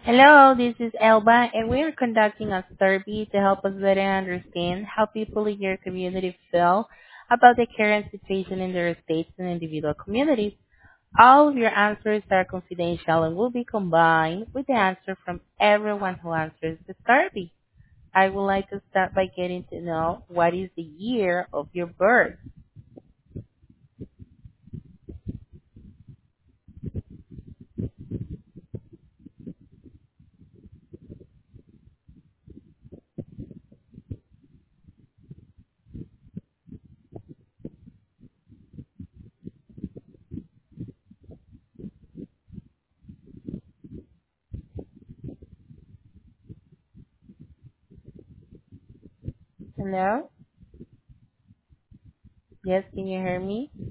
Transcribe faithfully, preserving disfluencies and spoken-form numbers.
Hello, this is Elba, and we are conducting a survey to help us better understand how people in your community feel about the current situation in their states and individual communities. All of your answers are confidential and will be combined with the answer from everyone who answers the survey. I would like to start by getting to know what is the year of your birth. Hello? Yes, can you hear me?